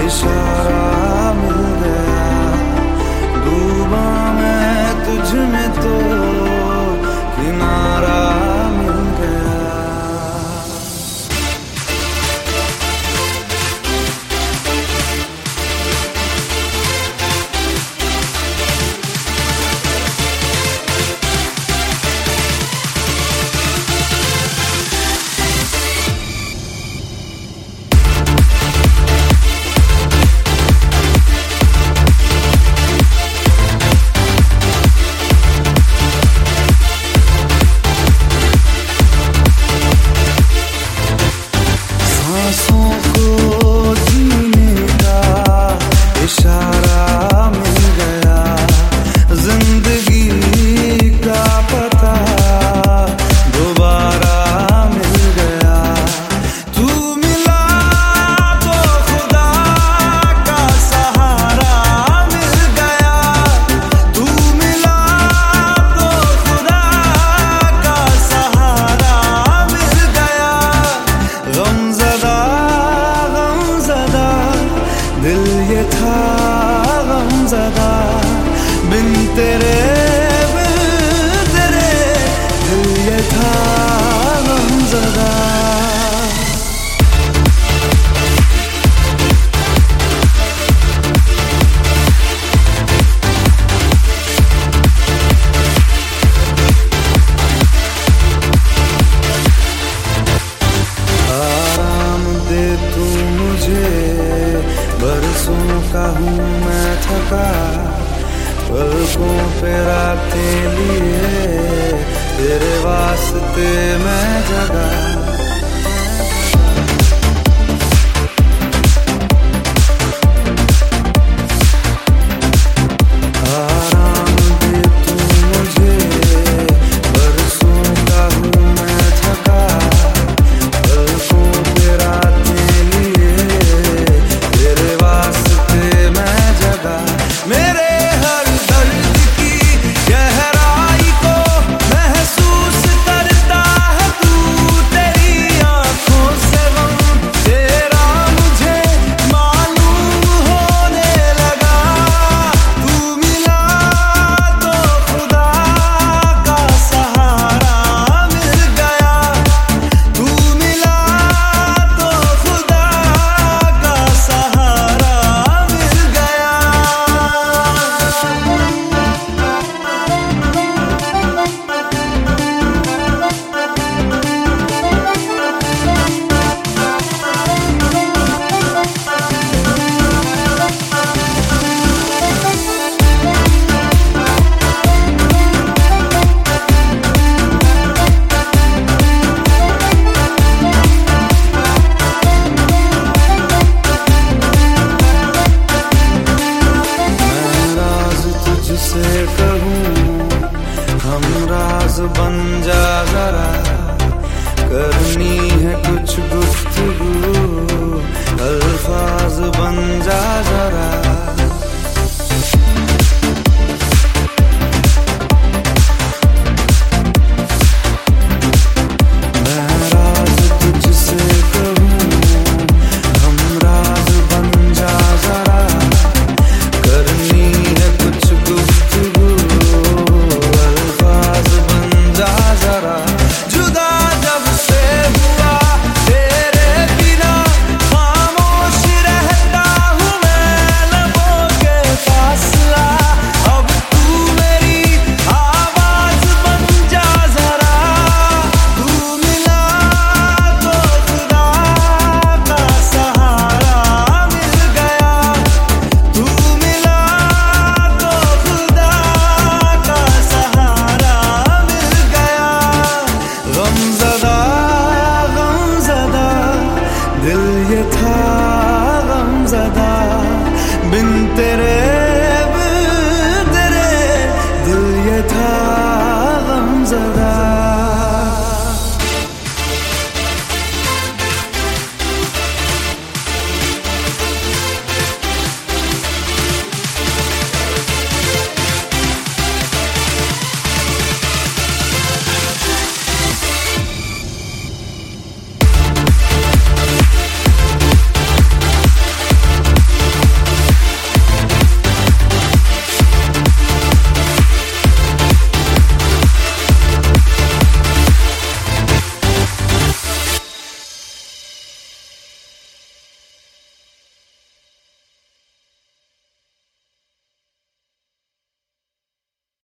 इशारा मिल गया, डूबा मैं तुझ में तो किनारा मिल गया। सांसों को जीने का इशारा मिल गया, जिंदगी का पता दोबारा मिल गया। तू मिला तो खुदा का सहारा मिल गया, तू मिला तो खुदा का सहारा मिल गया। गमज़दा दिल ये था गमज़दा, बिन तेरे दिल ये था गमज़दा। आराम दे तू मुझे, बरसों का हूँ मैं थका, पलकों पे रातें लिए तेरे वास्ते मैं जगा। हम राज बन जा जरा, करनी है कुछ गुफ्तगू, अल्फाज बन जा